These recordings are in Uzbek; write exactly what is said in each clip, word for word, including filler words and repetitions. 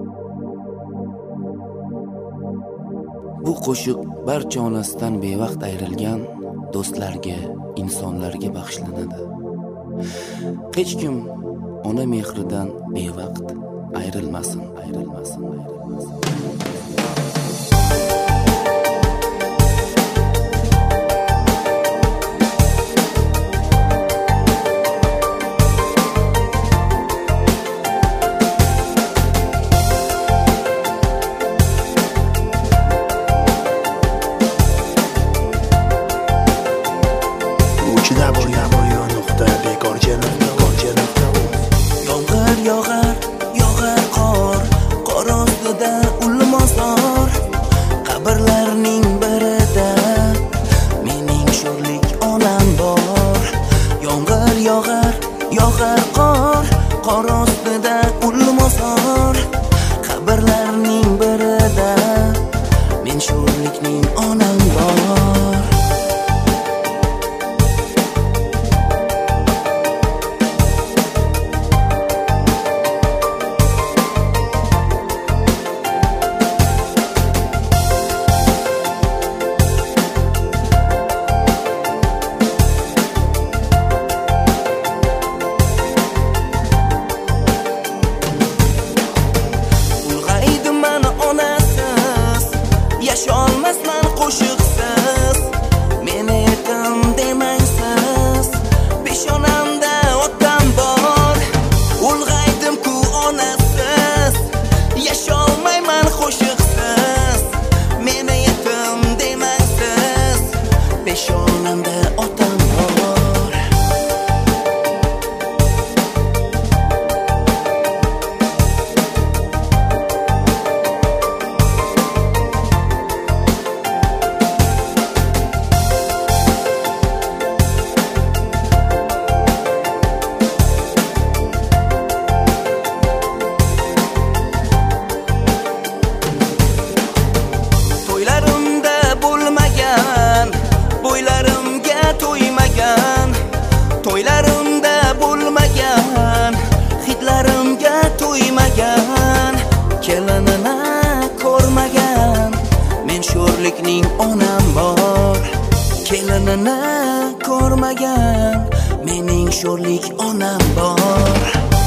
Bu qo'shiq barcha onasidan bevaqt ayrilgan do'stlarga, insonlarga bag'ishlanadi. Hech kim ona mehridan bevaqt ayrilmasin, ayrilmasin, ayrilmasin. Yomg'ir yog'ar, yog'ar qor, qor ostida ulmozor, qabrlarning birida mening sho'rlik onam bor. Yomg'ir yog'ar, yog'ar qor, qor ostida ulmozor, qabrlarning birida men sho'rlikning onam bor. Yasholmasman qo'shiqsiz, meni yetim demangsiz, peshonamda otam bor. Ulg'aydim-ku onasiz, yasholmayman qo'shiqsiz, meni yetim demangsiz, peshonamda otam bor. To'ylarimda bo'lmagan, hidlarimga to'ymagan, kelinini ko'rmagan, men sho'rlikning onam bor. Kelinini ko'rmagan, mening sho'rlik onam bor.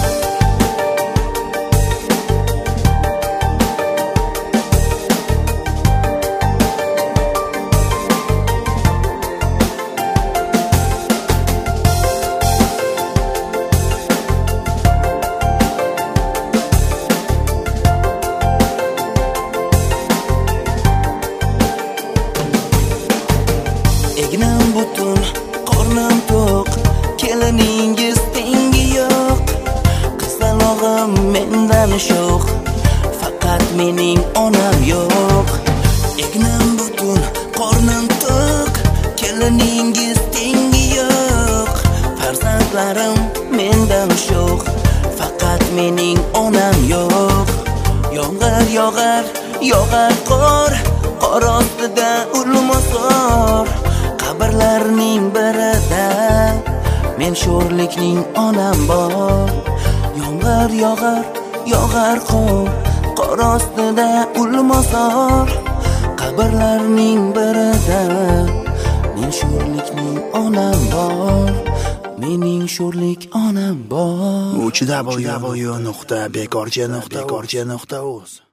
Egnim butun, qornim to'q, keliningiz tengi yo'q. Qizalog'im mendan sho'x, faqat mening onam yo'q. Egnim butun, qornim to'q, keliningiz tengi yo'q. Farzandlarim mendan sho'x, faqat mening onam yo'q. Yomg'ir yog'ar, yog'ar qor, qor ostida ulmozor, qabrlarning birida men sho'rlikning onam bor. Yomg'ir yog'ar, yog'ar qor, qor ostida ulmozor, qabrlarning birida men sho'rlikning onam bor. Mening sho'rlik onam bor. u w w nuqta bekorchi nuqta uz